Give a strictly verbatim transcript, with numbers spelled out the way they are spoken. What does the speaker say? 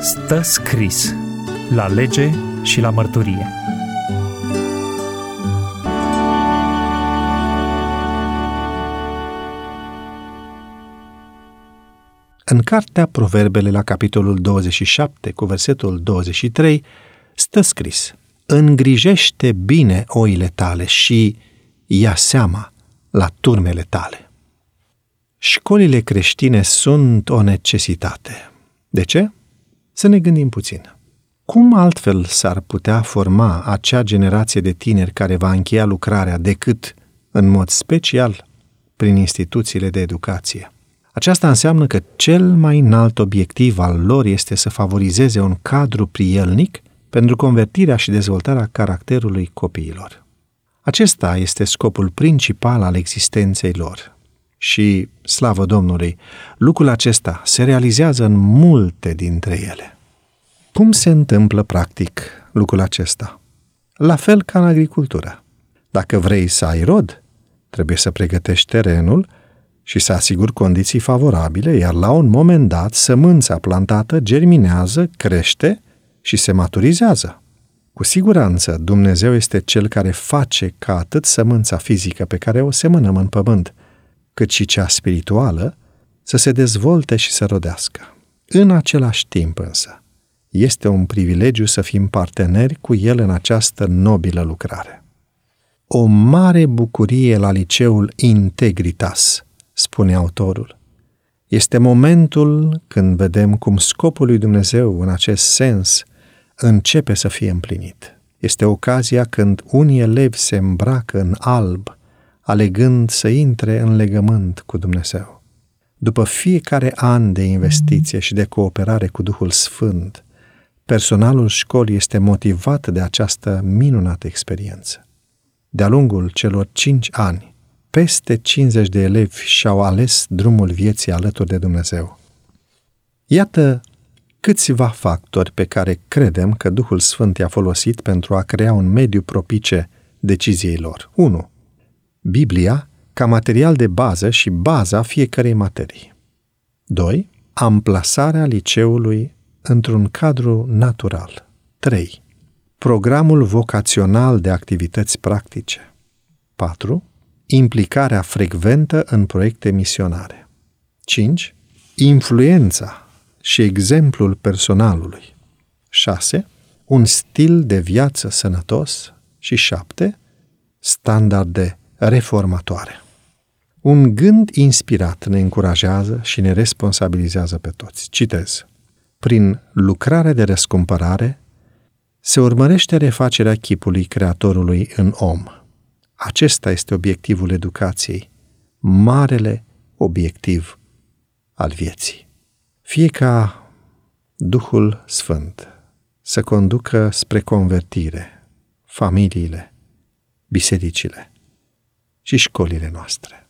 Stă scris la lege și la mărturie. În cartea Proverbele, la capitolul douăzeci și șapte, cu versetul douăzeci și trei, stă scris: îngrijește bine oile tale și ia seama la turmele tale. Școlile creștine sunt o necesitate. De ce? Să ne gândim puțin. Cum altfel s-ar putea forma acea generație de tineri care va încheia lucrarea decât, în mod special, prin instituțiile de educație? Aceasta înseamnă că cel mai înalt obiectiv al lor este să favorizeze un cadru prielnic pentru convertirea și dezvoltarea caracterului copiilor. Acesta este scopul principal al existenței lor. Și, slavă Domnului, lucrul acesta se realizează în multe dintre ele. Cum se întâmplă practic lucrul acesta? La fel ca în agricultură. Dacă vrei să ai rod, trebuie să pregătești terenul și să asiguri condiții favorabile, iar la un moment dat sămânța plantată germinează, crește și se maturizează. Cu siguranță Dumnezeu este Cel care face ca atât sămânța fizică pe care o semănăm în pământ, cât și cea spirituală, să se dezvolte și să rodească. În același timp însă, este un privilegiu să fim parteneri cu El în această nobilă lucrare. O mare bucurie la liceul Integritas, spune autorul. Este momentul când vedem cum scopul lui Dumnezeu în acest sens începe să fie împlinit. Este ocazia când unii elevi se îmbracă în alb, alegând să intre în legământ cu Dumnezeu. După fiecare an de investiție și de cooperare cu Duhul Sfânt, personalul școlii este motivat de această minunată experiență. De-a lungul celor cinci ani, peste cincizeci de elevi și-au ales drumul vieții alături de Dumnezeu. Iată câțiva factori pe care credem că Duhul Sfânt i-a folosit pentru a crea un mediu propice deciziei lor. unu. Biblia ca material de bază și baza fiecărei materii. doi. Amplasarea liceului într-un cadru natural. trei. Programul vocațional de activități practice. patru. Implicarea frecventă în proiecte misionare. cinci. Influența și exemplul personalului. șase. Un stil de viață sănătos. Și șapte. Standarde reformatoare. Un gând inspirat ne încurajează și ne responsabilizează pe toți. Citez: prin lucrarea de răscumpărare se urmărește refacerea chipului Creatorului în om. Acesta este obiectivul educației, marele obiectiv al vieții. Fie ca Duhul Sfânt să conducă spre convertire familiile, bisericile și școlile noastre.